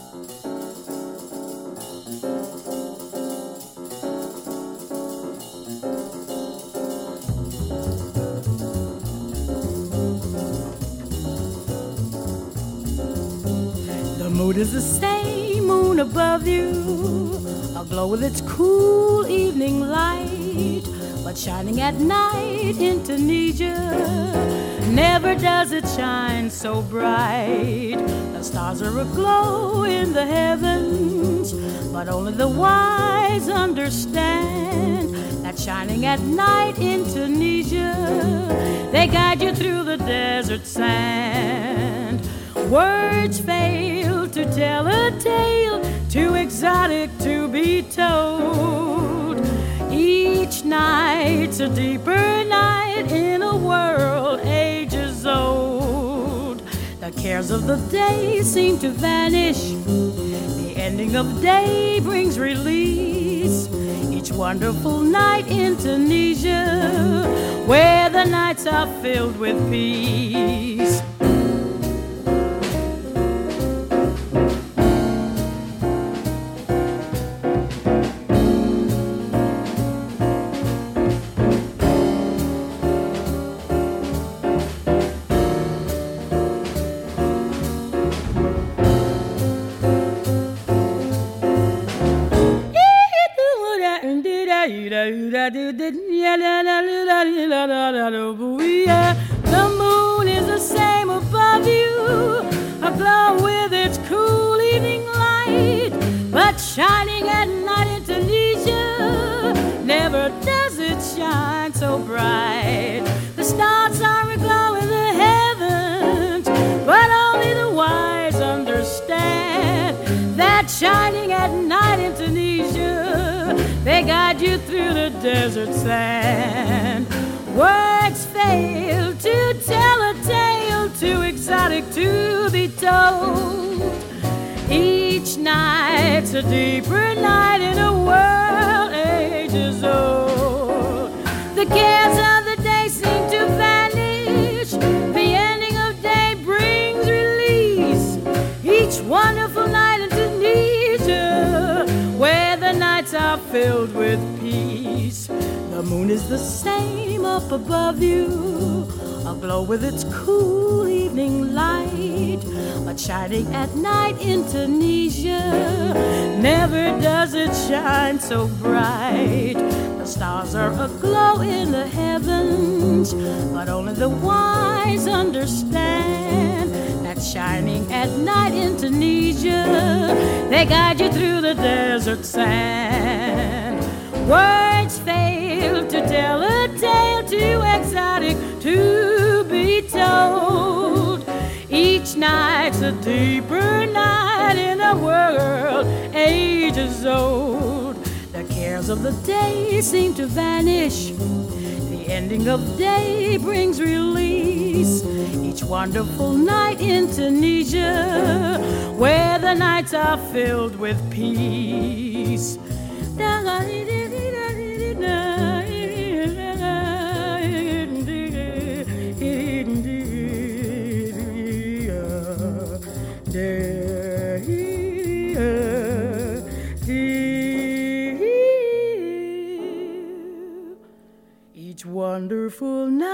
The moon is the same moon above you, aglow with its cool evening light, but shining at night in Tunisia. Never does it shine so bright. The stars are aglow in the heavens, but only the wise understand that shining at night in Tunisia, they guide you through the desert sand. Words fail to tell a tale too exotic to be told. Each night's a deeper night in a world ages old. The cares of the day seem to vanish. The ending of day brings release. Each wonderful night in Tunisia, where the nights are filled with peace. The moon is the same above you, aglow with its cool evening light, but shining at night in Tunisia, never does it shine so bright. The stars are aglow in the heavens, but only the wise understand that shining at night in Tunisia, they guide you through the desert sand. Words fail to tell a tale too exotic to be told. Each night's a deeper night in a world ages old. The cares of the day seem to vanish. The ending of day brings release. Each wonderful night in Tunisia, where the nights are filled with peace. The moon is the same up above you, aglow with its cool evening light, but shining at night in Tunisia, never does it shine so bright. The stars are aglow in the heavens, but only the wise understand that shining at night in Tunisia, they guide you through the desert sand. Words fail to tell a tale too exotic to be told. Each night's a deeper night in a world ages old. The cares of the day seem to vanish. The ending of day brings release. Each wonderful night in Tunisia, where the nights are filled with peace. Each wonderful night